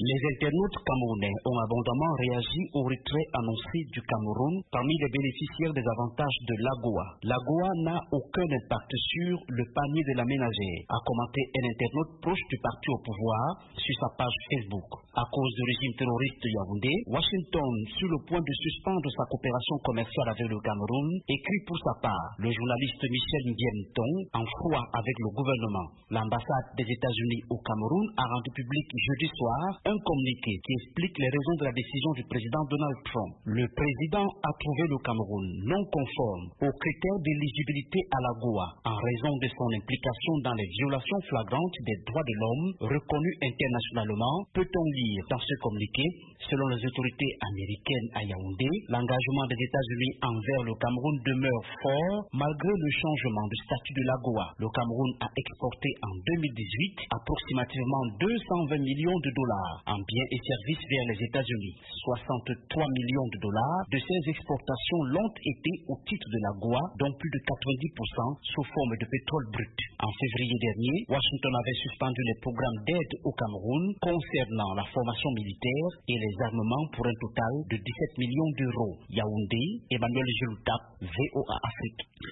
Les internautes camerounais ont abondamment réagi au retrait annoncé du Cameroun parmi les bénéficiaires des avantages de l'AGOA. L'AGOA n'a aucun impact sur le panier de la ménagère, a commenté un internaute proche du parti au pouvoir sur sa page Facebook. À cause du régime terroriste Yaoundé, Washington, sur le point de suspendre sa coopération commerciale avec le Cameroun, écrit pour sa part le journaliste Michel Ndiemton en froid avec le gouvernement. L'ambassade des États-Unis au Cameroun a rendu public jeudi soir un communiqué qui explique les raisons de la décision du président Donald Trump. Le président a trouvé le Cameroun non conforme aux critères d'éligibilité à l'AGOA en raison de son implication dans les violations flagrantes des droits de l'homme reconnues internationalement, peut-on lire dans ce communiqué. Selon les autorités américaines à Yaoundé, l'engagement des États-Unis envers le Cameroun demeure fort malgré le changement de statut de l'AGOA. Le Cameroun a exporté en 2018 approximativement 220 millions de dollars en biens et services vers les États-Unis. 63 millions de dollars de ces exportations l'ont été au titre de l'AGOA, dont plus de 90% sous forme de pétrole brut. En février dernier, Washington avait suspendu les programmes d'aide au Cameroun concernant la formation militaire et les armements pour un total de 17 millions d'euros. Yaoundé, Emmanuel Geloutap, VOA Afrique.